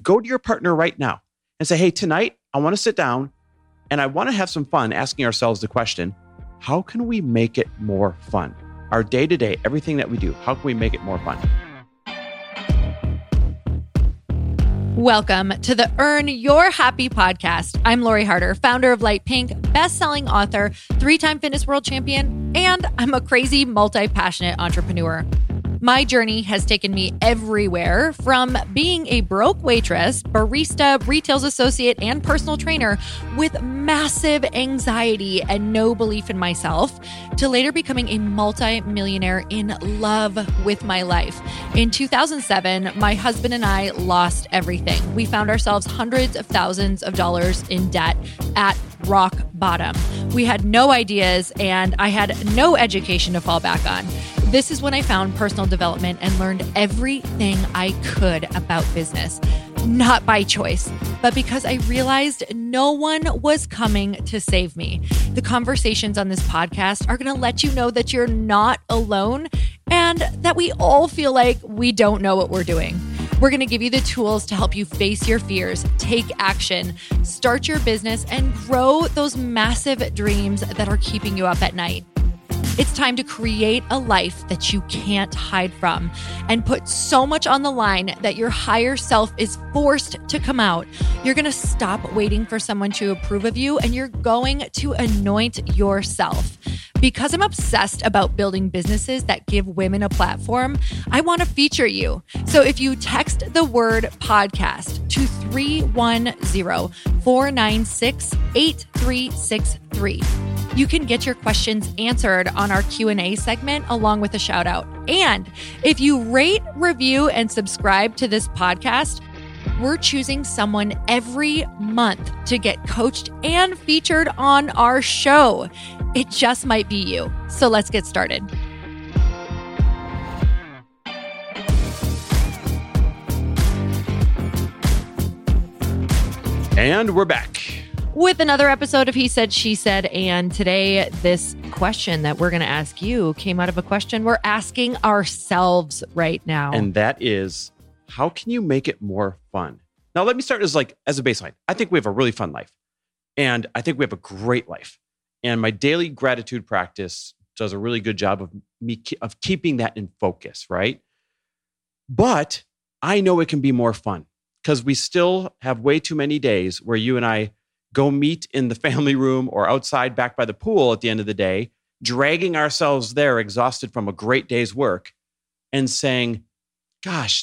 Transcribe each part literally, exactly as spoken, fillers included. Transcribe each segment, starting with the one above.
go to your partner right now and say, hey, tonight I want to sit down and I want to have some fun asking ourselves the question, how can we make it more fun? Our day-to-day, everything that we do, how can we make it more fun? Welcome to the Earn Your Happy podcast. I'm Lori Harder, founder of Light Pink, best-selling author, three-time fitness world champion, and I'm a crazy, multi-passionate entrepreneur. My journey has taken me everywhere, from being a broke waitress, barista, retail associate, and personal trainer with massive anxiety and no belief in myself, to later becoming a multi-millionaire in love with my life. In two thousand seven, my husband and I lost everything. We found ourselves hundreds of thousands of dollars in debt at rock bottom. We had no ideas and I had no education to fall back on. This is when I found personal development and learned everything I could about business, not by choice, but because I realized no one was coming to save me. The conversations on this podcast are going to let you know that you're not alone and that we all feel like we don't know what we're doing. We're going to give you the tools to help you face your fears, take action, start your business, and grow those massive dreams that are keeping you up at night. It's time to create a life that you can't hide from and put so much on the line that your higher self is forced to come out. You're going to stop waiting for someone to approve of you and you're going to anoint yourself. Because I'm obsessed about building businesses that give women a platform, I want to feature you. So if you text the word podcast to three one zero, four nine six, eight three six three, you can get your questions answered on our Q and A segment along with a shout out. And if you rate, review, and subscribe to this podcast, we're choosing someone every month to get coached and featured on our show. It just might be you. So let's get started. And we're back with another episode of He Said, She Said. And today, this question that we're going to ask you came out of a question we're asking ourselves right now. And that is, how can you make it more fun? Now, let me start as like as a baseline. I think we have a really fun life. And I think we have a great life. And my daily gratitude practice does a really good job of me of keeping that in focus, right? But I know it can be more fun because we still have way too many days where you and I go meet in the family room or outside back by the pool at the end of the day, dragging ourselves there exhausted from a great day's work and saying, gosh,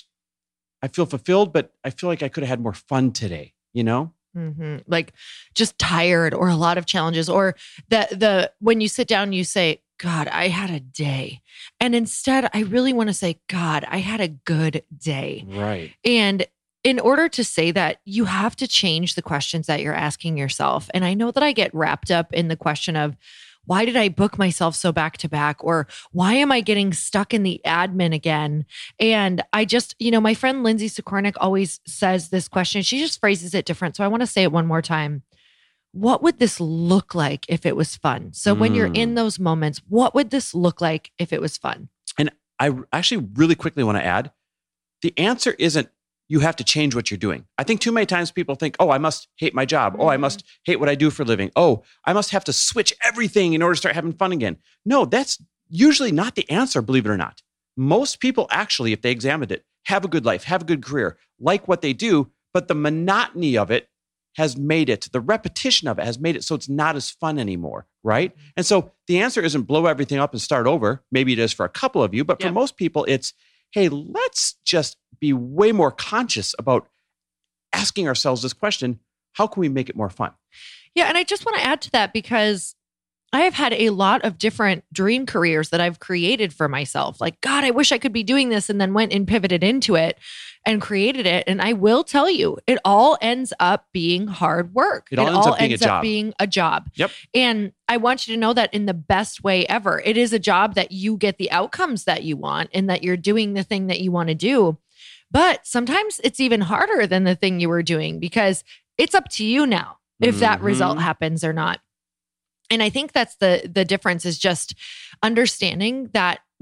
I feel fulfilled, but I feel like I could have had more fun today, you know? Mm-hmm. Like just tired or a lot of challenges, or the, the, when you sit down, you say, God, I had a day. And instead I really want to say, God, I had a good day. Right. And in order to say that, you have to change the questions that you're asking yourself. And I know that I get wrapped up in the question of, why did I book myself so back to back? Or why am I getting stuck in the admin again? And I just, you know, my friend Lindsay Sikornik always says this question. She just phrases it different. So I want to say it one more time. What would this look like if it was fun? So mm. when you're in those moments, what would this look like if it was fun? And I actually really quickly want to add, the answer isn't you have to change what you're doing. I think too many times people think, oh, I must hate my job. Mm-hmm. Oh, I must hate what I do for a living. Oh, I must have to switch everything in order to start having fun again. No, that's usually not the answer, believe it or not. Most people actually, if they examined it, have a good life, have a good career, like what they do, but the monotony of it has made it, the repetition of it has made it so it's not as fun anymore, right? And so the answer isn't blow everything up and start over. Maybe it is for a couple of you, but for yeah. most people, it's, hey, let's just be way more conscious about asking ourselves this question, how can we make it more fun? Yeah. And I just want to add to that because I have had a lot of different dream careers that I've created for myself. Like, God, I wish I could be doing this, and then went and pivoted into it and created it. And I will tell you, it all ends up being hard work. It all it ends all up being ends a up job. being a job. Yep. And I want you to know that in the best way ever. It is a job that you get the outcomes that you want and that you're doing the thing that you want to do. But sometimes it's even harder than the thing you were doing because it's up to you now if mm-hmm. that result happens or not. And I think that's the the difference, is just understanding that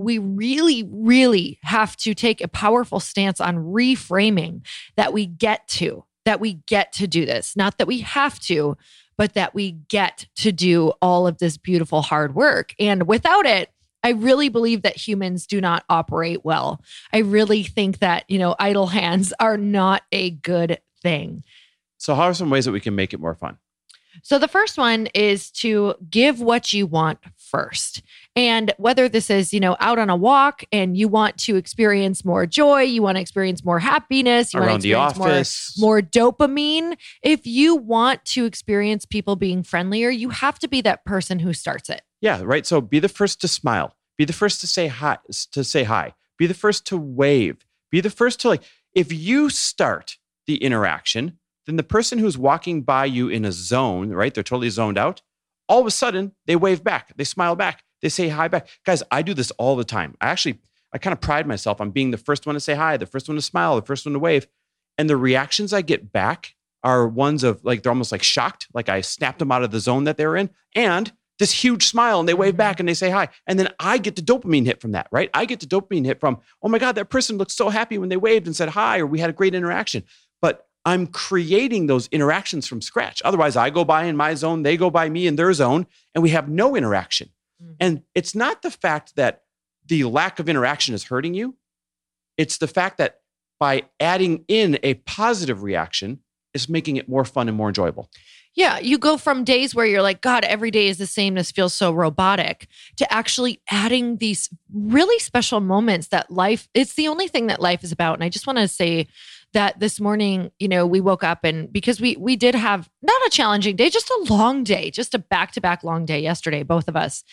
we really, really have to take a powerful stance on reframing that we get to, that we get to do this. Not that we have to, but that we get to do all of this beautiful hard work. And without it, I really believe that humans do not operate well. I really think that, you know, idle hands are not a good thing. So how are some ways that we can make it more fun? So the first one is to give what you want first. And whether this is, you know, out on a walk and you want to experience more joy, you want to experience more happiness, you Around want to the experience office. more, more dopamine. If you want to experience people being friendlier, you have to be that person who starts it. Yeah, right. So be the first to smile. Be the first to say hi, to say hi. Be the first to wave. Be the first to like, if you start the interaction, then the person who's walking by you in a zone, right? They're totally zoned out. All of a sudden, they wave back. They smile back. They say hi back. Guys, I do this all the time. I actually, I kind of pride myself on being the first one to say hi, the first one to smile, the first one to wave. And the reactions I get back are ones of like, they're almost like shocked, like I snapped them out of the zone that they were in. And this huge smile, and they wave back and they say hi. And then I get the dopamine hit from that, right? I get the dopamine hit from, oh my God, that person looked so happy when they waved and said hi, or we had a great interaction. But I'm creating those interactions from scratch. Otherwise, I go by in my zone, they go by me in their zone, and we have no interaction. Mm-hmm. And it's not the fact that the lack of interaction is hurting you. It's the fact that by adding in a positive reaction is making it more fun and more enjoyable. Yeah, you go from days where you're like, God, every day is the same. This feels so robotic, to actually adding these really special moments that life, it's the only thing that life is about. And I just want to say that this morning, you know, we woke up and because we we did have not a challenging day, just a long day, just a back-to-back long day yesterday, both of us.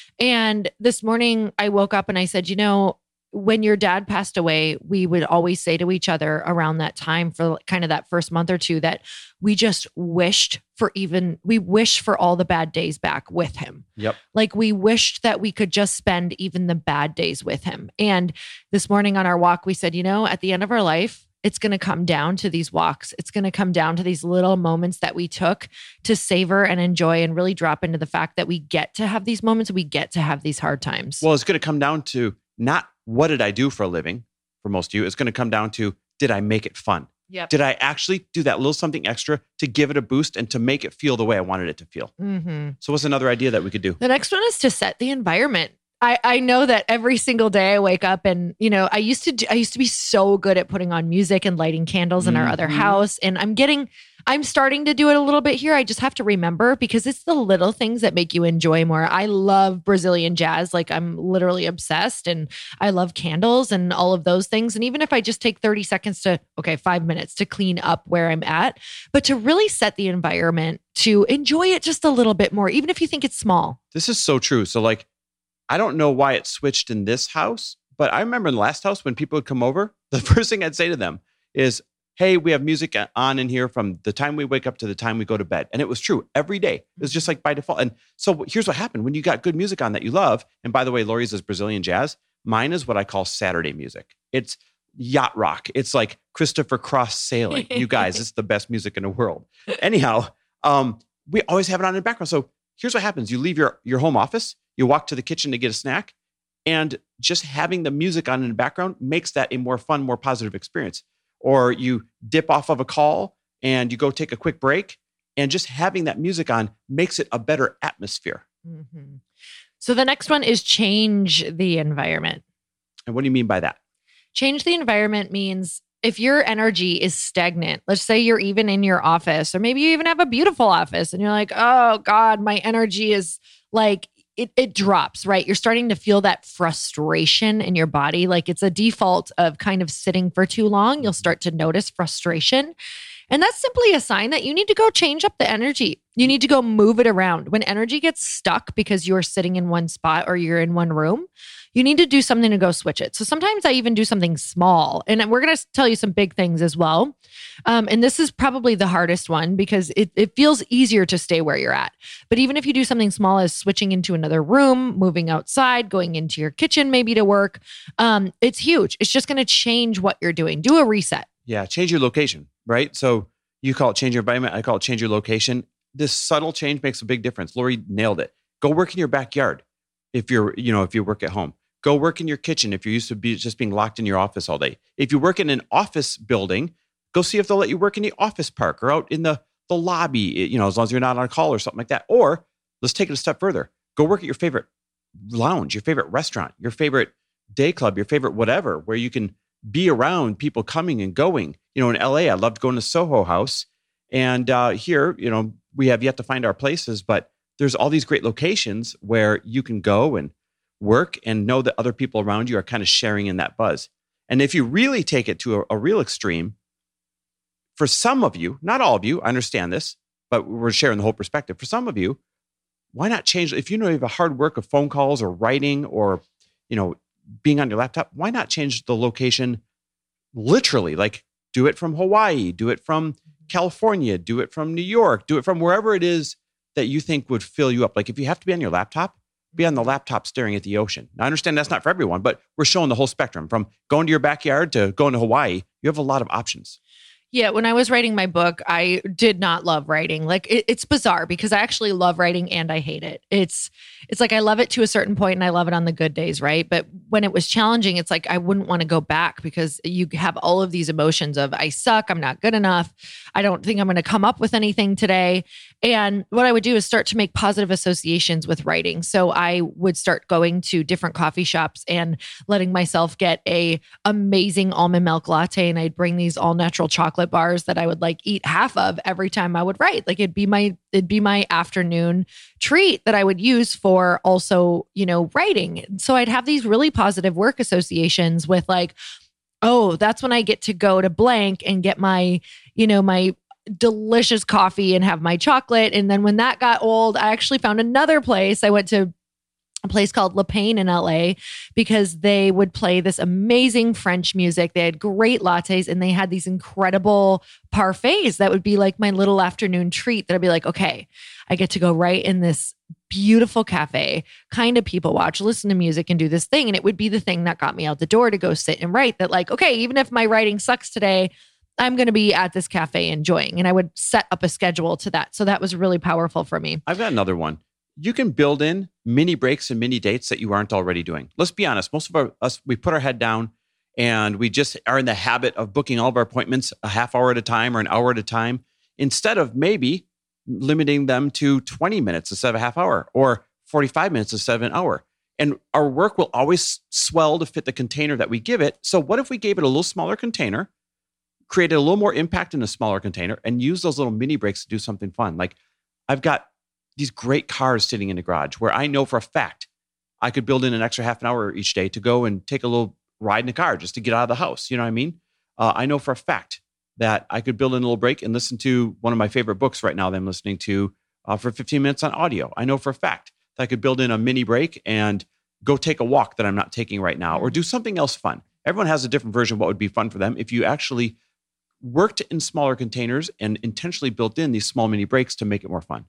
And this morning I woke up and I said, you know, when your dad passed away, we would always say to each other around that time for kind of that first month or two that we just wished for even, we wished for all the bad days back with him. Yep. Like we wished that we could just spend even the bad days with him. And this morning on our walk, we said, you know, at the end of our life, it's going to come down to these walks. It's going to come down to these little moments that we took to savor and enjoy and really drop into the fact that we get to have these moments. We get to have these hard times. Well, it's going to come down to not what did I do for a living for most of you. It's going to come down to, did I make it fun? Yep. Did I actually do that little something extra to give it a boost and to make it feel the way I wanted it to feel? Mm-hmm. So what's another idea that we could do? The next one is to set the environment. I, I know that every single day I wake up and, you know, I used to do, I used to be so good at putting on music and lighting candles in mm-hmm. our other house. And I'm getting, I'm starting to do it a little bit here. I just have to remember because it's the little things that make you enjoy more. I love Brazilian jazz. Like I'm literally obsessed, and I love candles and all of those things. And even if I just take thirty seconds to, okay, five minutes to clean up where I'm at, but to really set the environment to enjoy it just a little bit more, even if you think it's small. This is so true. So like, I don't know why it switched in this house, but I remember in the last house when people would come over, the first thing I'd say to them is, hey, we have music on in here from the time we wake up to the time we go to bed. And it was true every day. It was just like by default. And so here's what happened. When you got good music on that you love, and by the way, Lori's is Brazilian jazz. Mine is what I call Saturday music. It's yacht rock. It's like Christopher Cross sailing. You guys, it's the best music in the world. Anyhow, um, we always have it on in the background. So here's what happens. You leave your, your home office, you walk to the kitchen to get a snack, and just having the music on in the background makes that a more fun, more positive experience. Or you dip off of a call and you go take a quick break, and just having that music on makes it a better atmosphere. Mm-hmm. So the next one is change the environment. And what do you mean by that? Change the environment means if your energy is stagnant, let's say you're even in your office, or maybe you even have a beautiful office and you're like, oh God, my energy is like, It it drops, right? You're starting to feel that frustration in your body. Like it's a default of kind of sitting for too long. You'll start to notice frustration. And that's simply a sign that you need to go change up the energy. You need to go move it around. When energy gets stuck because you're sitting in one spot or you're in one room, you need to do something to go switch it. So sometimes I even do something small. And we're going to tell you some big things as well. Um, and this is probably the hardest one because it, it feels easier to stay where you're at. But even if you do something small as switching into another room, moving outside, going into your kitchen maybe to work, um, it's huge. It's just going to change what you're doing. Do a reset. Yeah, change your location, right? So you call it change your environment. I call it change your location. This subtle change makes a big difference. Lori nailed it. Go work in your backyard. If you're, you know, if you work at home, Go work in your kitchen if you're used to be just being locked in your office all day. If you work in an office building, go see if they'll let you work in the office park or out in the, the lobby, you know, as long as you're not on call or something like that. Or let's take it a step further. Go work at your favorite lounge, your favorite restaurant, your favorite day club, your favorite whatever, where you can be around people coming and going. You know, in L A, I loved going to Soho House. And uh, here, you know, we have yet to find our places, but there's all these great locations where you can go and work and know that other people around you are kind of sharing in that buzz. And if you really take it to a, a real extreme, for some of you, not all of you, I understand this, but we're sharing the whole perspective. For some of you, why not change? If you know you have a hard work of phone calls or writing or, you know, being on your laptop, why not change the location literally? Like do it from Hawaii, do it from California, do it from New York, do it from wherever it is that you think would fill you up. Like if you have to be on your laptop, be on the laptop staring at the ocean. Now, I understand that's not for everyone, but we're showing the whole spectrum from going to your backyard to going to Hawaii. You have a lot of options. Yeah, when I was writing my book, I did not love writing. Like it, it's bizarre because I actually love writing and I hate it. It's it's like I love it to a certain point and I love it on the good days, right? But when it was challenging, it's like I wouldn't want to go back because you have all of these emotions of I suck, I'm not good enough, I don't think I'm going to come up with anything today. And what I would do is start to make positive associations with writing. So I would start going to different coffee shops and letting myself get a amazing almond milk latte, and I'd bring these all natural chocolate bars that I would like eat half of every time I would write. Like it'd be my it'd be my afternoon treat that I would use for also, you know, writing. So I'd have these really positive work associations with like, oh, that's when I get to go to blank and get my, you know, my delicious coffee and have my chocolate. And then when that got old, I actually found another place. I went to a place called Le Pain in L A because they would play this amazing French music. They had great lattes and they had these incredible parfaits that would be like my little afternoon treat that I'd be like, okay, I get to go right in this beautiful cafe, kind of people watch, listen to music and do this thing. And it would be the thing that got me out the door to go sit and write that like, okay, even if my writing sucks today, I'm going to be at this cafe enjoying. And I would set up a schedule to that. So that was really powerful for me. I've got another one. You can build in mini breaks and mini dates that you aren't already doing. Let's be honest. Most of our, us, we put our head down and we just are in the habit of booking all of our appointments a half hour at a time or an hour at a time, instead of maybe limiting them to twenty minutes instead of a half hour or forty-five minutes instead of an hour. And our work will always swell to fit the container that we give it. So what if we gave it a little smaller container, created a little more impact in a smaller container, and use those little mini breaks to do something fun? Like I've got these great cars sitting in the garage where I know for a fact I could build in an extra half an hour each day to go and take a little ride in the car just to get out of the house. You know what I mean? Uh, I know for a fact that I could build in a little break and listen to one of my favorite books right now that I'm listening to uh, for fifteen minutes on audio. I know for a fact that I could build in a mini break and go take a walk that I'm not taking right now or do something else fun. Everyone has a different version of what would be fun for them. If you actually worked in smaller containers and intentionally built in these small mini breaks to make it more fun.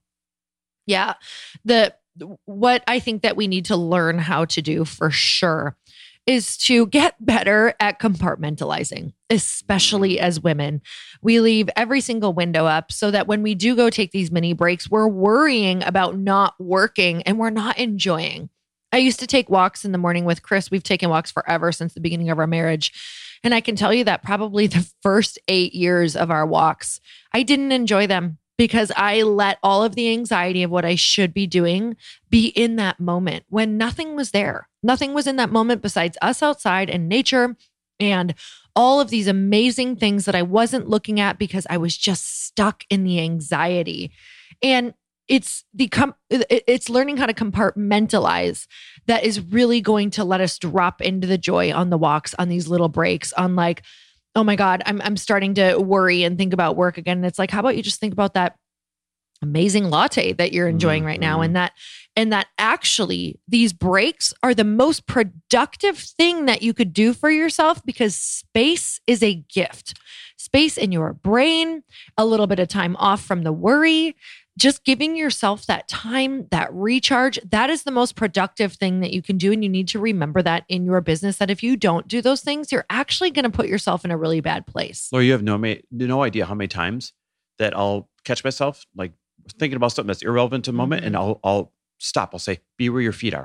Yeah. The what I think that we need to learn how to do for sure is to get better at compartmentalizing, especially as women. We leave every single window up so that when we do go take these mini breaks, we're worrying about not working and we're not enjoying. I used to take walks in the morning with Chris. We've taken walks forever since the beginning of our marriage. And I can tell you that probably the first eight years of our walks, I didn't enjoy them, because I let all of the anxiety of what I should be doing be in that moment when nothing was there. Nothing was in that moment besides us outside and nature and all of these amazing things that I wasn't looking at because I was just stuck in the anxiety. And it's the com- it's learning how to compartmentalize that is really going to let us drop into the joy on the walks, on these little breaks, on like, oh my God, I'm I'm starting to worry and think about work again. And it's like, how about you just think about that amazing latte that you're enjoying mm-hmm. right now? And that, and that actually these breaks are the most productive thing that you could do for yourself, because space is a gift. Space in your brain, a little bit of time off from the worry, just giving yourself that time, that recharge, that is the most productive thing that you can do. And you need to remember that in your business, that if you don't do those things, you're actually going to put yourself in a really bad place. Laura, you have no, no idea how many times that I'll catch myself like thinking about something that's irrelevant to the moment, mm-hmm. and I'll, I'll stop. I'll say, be where your feet are.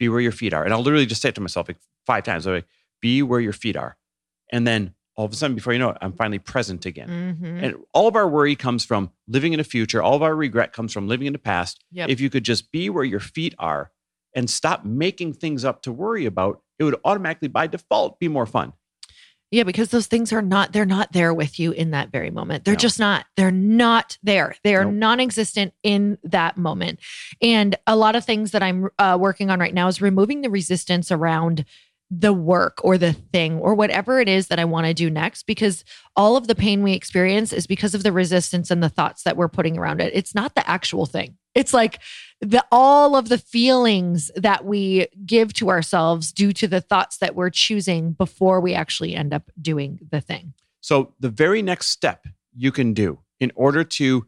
be where your feet are. And I'll literally just say it to myself like five times. I'm like, be where your feet are. And then all of a sudden, before you know it, I'm finally present again. Mm-hmm. And all of our worry comes from living in the future. All of our regret comes from living in the past. Yep. If you could just be where your feet are and stop making things up to worry about, it would automatically, by default, be more fun. Yeah, because those things are not, they're not there with you in that very moment. They're No. just not, they're not there. They are Nope. non-existent in that moment. And a lot of things that I'm uh, working on right now is removing the resistance around the work or the thing or whatever it is that I want to do next, because all of the pain we experience is because of the resistance and the thoughts that we're putting around it. It's not the actual thing. It's like the all of the feelings that we give to ourselves due to the thoughts that we're choosing before we actually end up doing the thing. So the very next step you can do in order to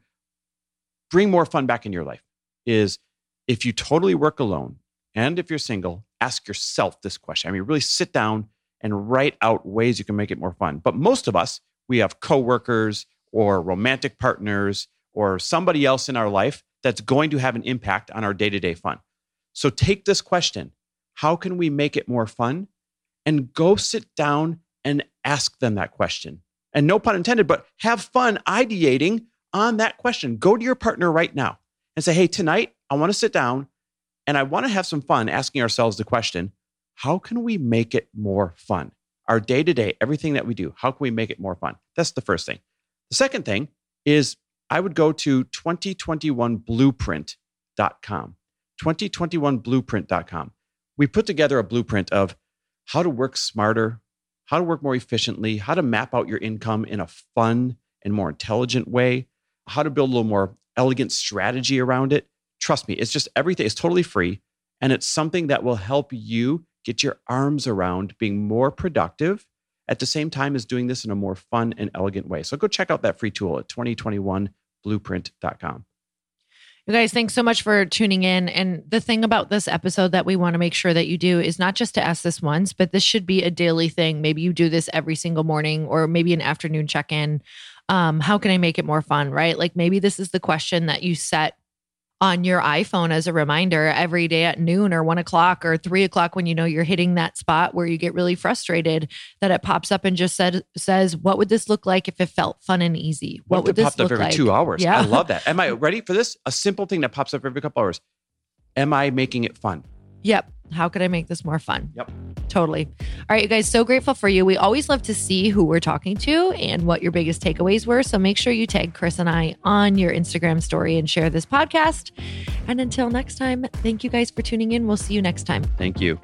bring more fun back in your life is, if you totally work alone and if you're single, ask yourself this question. I mean, really sit down and write out ways you can make it more fun. But most of us, we have coworkers or romantic partners or somebody else in our life that's going to have an impact on our day-to-day fun. So take this question, how can we make it more fun? And go sit down and ask them that question. And no pun intended, but have fun ideating on that question. Go to your partner right now and say, hey, tonight I want to sit down and I want to have some fun asking ourselves the question, how can we make it more fun? Our day-to-day, everything that we do, how can we make it more fun? That's the first thing. The second thing is I would go to twenty twenty-one blueprint dot com. twenty twenty-one blueprint dot com. We put together a blueprint of how to work smarter, how to work more efficiently, how to map out your income in a fun and more intelligent way, how to build a little more elegant strategy around it. Trust me, it's just everything. It's totally free. And it's something that will help you get your arms around being more productive at the same time as doing this in a more fun and elegant way. So go check out that free tool at twenty twenty-one blueprint dot com. You guys, thanks so much for tuning in. And the thing about this episode that we want to make sure that you do is not just to ask this once, but this should be a daily thing. Maybe you do this every single morning or maybe an afternoon check-in. Um, how can I make it more fun, right? Like maybe this is the question that you set on your iPhone as a reminder every day at noon or one o'clock or three o'clock when you know you're hitting that spot where you get really frustrated, that it pops up and just said, says, what would this look like if it felt fun and easy? What, What would if it this popped up look every like? two hours? Yeah. I love that. Am I ready for this? A simple thing that pops up every couple hours. Am I making it fun? Yep. How could I make this more fun? Yep. Totally. All right, you guys, so grateful for you. We always love to see who we're talking to and what your biggest takeaways were. So make sure you tag Chris and I on your Instagram story and share this podcast. And until next time, thank you guys for tuning in. We'll see you next time. Thank you.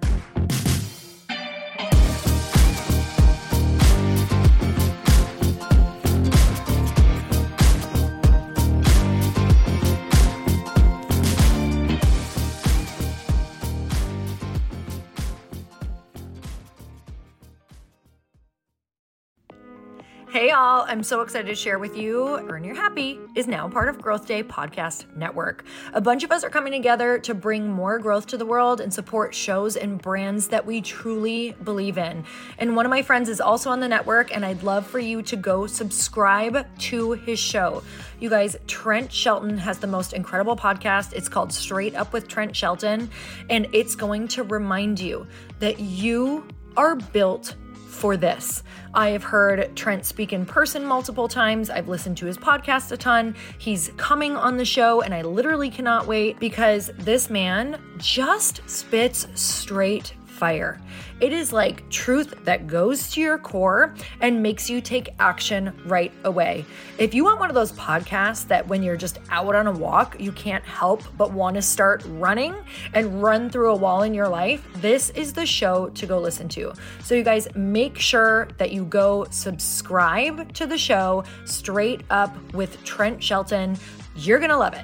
Hey y'all, I'm so excited to share with you Earn Your Happy is now part of Growth Day Podcast Network. A bunch of us are coming together to bring more growth to the world and support shows and brands that we truly believe in. And one of my friends is also on the network, and I'd love for you to go subscribe to his show. You guys, Trent Shelton has the most incredible podcast. It's called Straight Up with Trent Shelton, and it's going to remind you that you are built for this. I have heard Trent speak in person multiple times. I've listened to his podcast a ton. He's coming on the show and I literally cannot wait because this man just spits straight fire. It is like truth that goes to your core and makes you take action right away. If you want one of those podcasts that when you're just out on a walk, you can't help but want to start running and run through a wall in your life, this is the show to go listen to. So you guys make sure that you go subscribe to the show Straight Up with Trent Shelton. You're going to love it.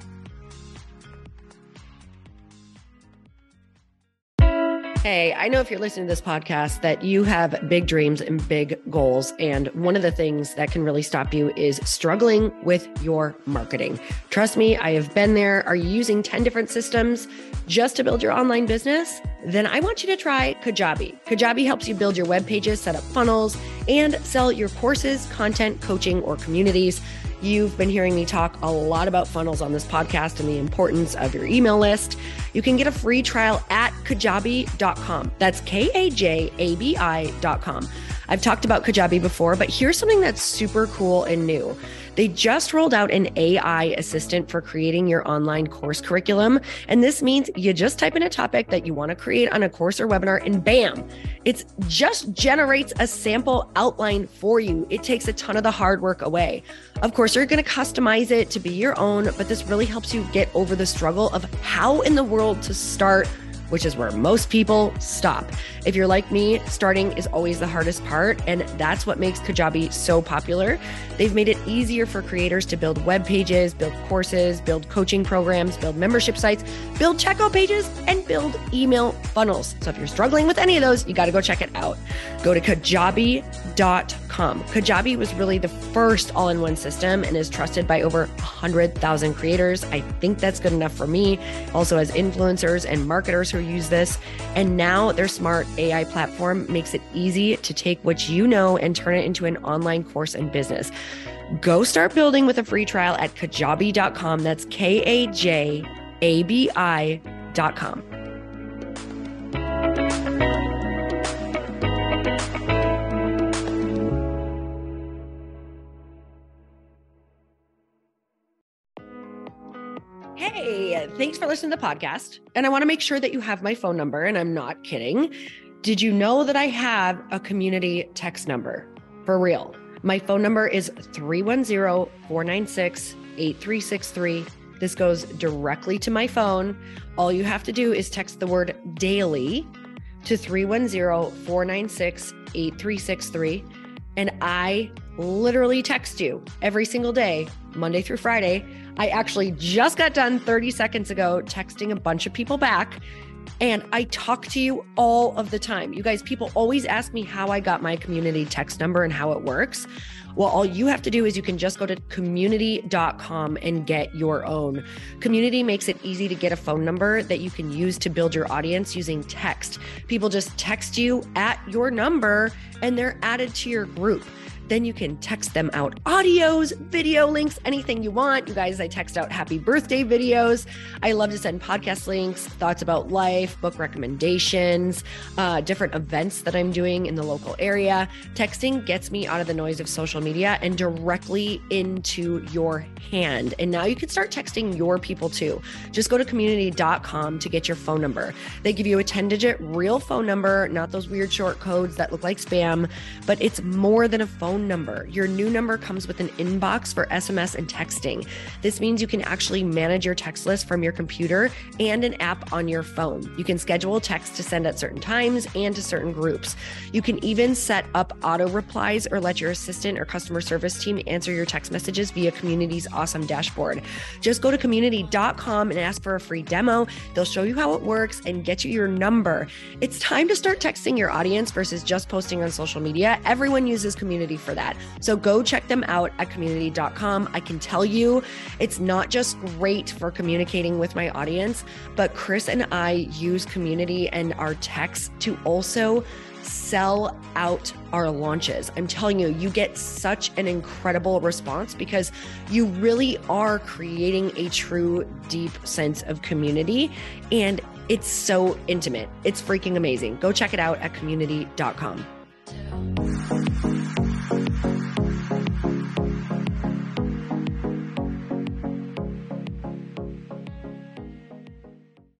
Hey, I know if you're listening to this podcast that you have big dreams and big goals. And one of the things that can really stop you is struggling with your marketing. Trust me, I have been there. Are you using ten different systems just to build your online business? Then I want you to try Kajabi. Kajabi helps you build your web pages, set up funnels, and sell your courses, content, coaching, or communities. You've been hearing me talk a lot about funnels on this podcast and the importance of your email list. You can get a free trial at kajabi dot com. That's K A J A B I dot com. I've talked about Kajabi before, but here's something that's super cool and new. They just rolled out an A I assistant for creating your online course curriculum. And this means you just type in a topic that you want to create on a course or webinar, and bam, it just generates a sample outline for you. It takes a ton of the hard work away. Of course, you're going to customize it to be your own, but this really helps you get over the struggle of how in the world to start, which is where most people stop. If you're like me, starting is always the hardest part, and that's what makes Kajabi so popular. They've made it easier for creators to build web pages, build courses, build coaching programs, build membership sites, build checkout pages, and build email funnels. So if you're struggling with any of those, you got to go check it out. Go to kajabi dot com. Kajabi was really the first all-in-one system and is trusted by over one hundred thousand creators. I think that's good enough for me. Also, as influencers and marketers who use this. And now their smart A I platform makes it easy to take what you know and turn it into an online course and business. Go start building with a free trial at kajabi dot com. That's K A J A B I dot com. Hey, thanks for listening to the podcast. And I want to make sure that you have my phone number, and I'm not kidding. Did you know that I have a community text number? For real. My phone number is three one zero, four nine six, eight three six three. This goes directly to my phone. All you have to do is text the word daily to three one zero, four nine six, eight three six three. And I literally text you every single day, Monday through Friday. I actually just got done thirty seconds ago texting a bunch of people back, and I talk to you all of the time. You guys, people always ask me how I got my community text number and how it works. Well, all you have to do is you can just go to community dot com and get your own. Community makes it easy to get a phone number that you can use to build your audience using text. People just text you at your number and they're added to your group. Then you can text them out audios, video links, anything you want. You guys, I text out happy birthday videos. I love to send podcast links, thoughts about life, book recommendations, uh, different events that I'm doing in the local area. Texting gets me out of the noise of social media and directly into your hand. And now you can start texting your people too. Just go to community dot com to get your phone number. They give you a ten digit real phone number, not those weird short codes that look like spam, but it's more than a phone number. Your new number comes with an inbox for S M S and texting. This means you can actually manage your text list from your computer and an app on your phone. You can schedule text to send at certain times and to certain groups. You can even set up auto replies or let your assistant or customer service team answer your text messages via Community's awesome dashboard. Just go to community dot com and ask for a free demo. They'll show you how it works and get you your number. It's time to start texting your audience versus just posting on social media. Everyone uses Community for that. So go check them out at community dot com. I can tell you it's not just great for communicating with my audience, but Chris and I use Community and our texts to also sell out our launches. I'm telling you, you get such an incredible response because you really are creating a true deep sense of community, and it's so intimate. It's freaking amazing. Go check it out at community dot com.